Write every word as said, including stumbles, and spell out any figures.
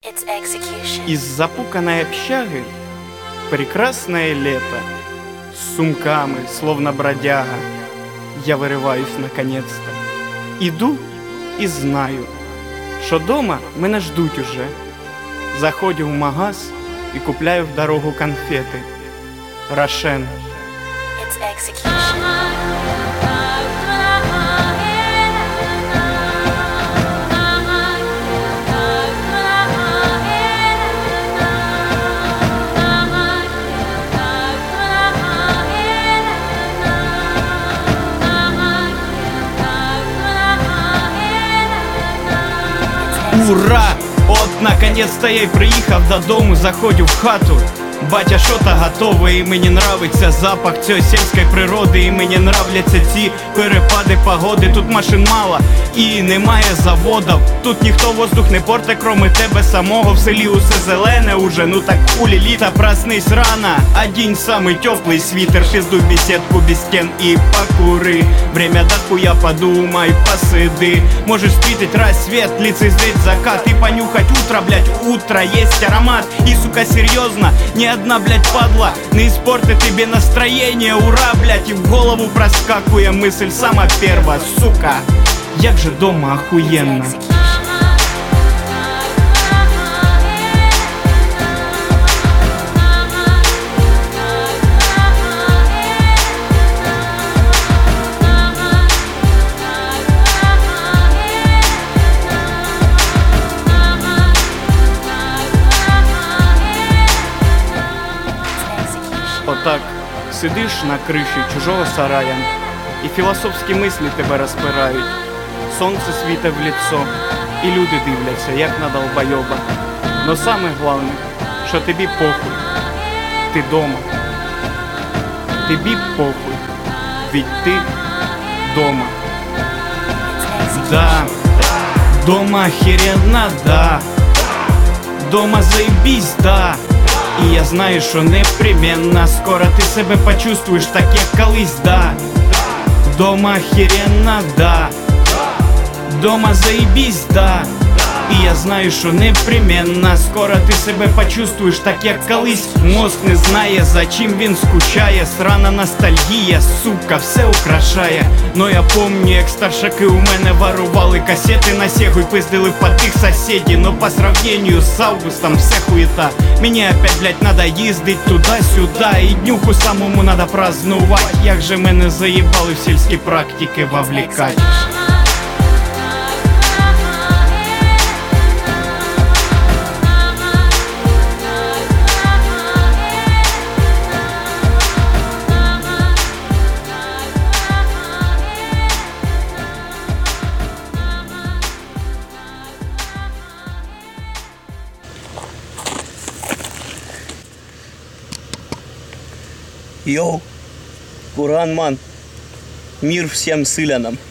Из запуканной общаги прекрасное лето. С сумками, словно бродяга, я вириваюсь наконец-то. Іду і знаю, що дома мене ждуть уже. Заходжу в магаз і купляю в дорогу конфети. Рошен. Ура! От, наконец-то я й приїхав додому, заходжу в хату. Батя що-то готове, і мені нравиться запах цієї сільської природи. І мені нравляться ці перепади погоди. Тут машин мало і немає заводів. Тут ніхто воздух не порте, кроме тебе самого. В селі усе зелене уже, ну так хулі літа. Проснись рано, одінь самий теплий світер. Піздуй беседку без стен і покури. Время дохуя подумай, посиди. Можеш встретить рассвет, лицезреть закат и понюхать утро, блять, утро есть аромат. И, сука, серьезно, ни одна, блять, падла не испортит тебе настроение, ура, блять. И в голову проскакує мысль сама перва, сука, як же дома охуенно. Отак сидиш на криші чужого сарая, і філософські мислі тебе розпирають. Сонце світе в лицо, і люди дивляться, як на долбойоба. Но саме головне, що тобі похуй, ти дома. Тобі похуй, ведь ти дома. Да, дома охеренно, да. Дома заебись, да. І я знаю, що непременно скоро ти себе почувствуєш так, як колись, да. Дома охеренно, да. Дома заебись, да. І я знаю, що непременно скоро ти себе почувствуєш так, як колись. Мозк не знає, за чим він скучає. Срана ностальгія, сука, все украшає. Но я помню, як старшаки у мене ворували касети на Сегу і пиздили по тих сусідів. Но по сравнению з Августом все хуєта. Мені опять, блять, надо їздить туди-сюди. І днюху самому надо празднувати. Як же мене заїбали в сільські практики вовлекать. Йоу, Курган, ман, мир всем сылянам.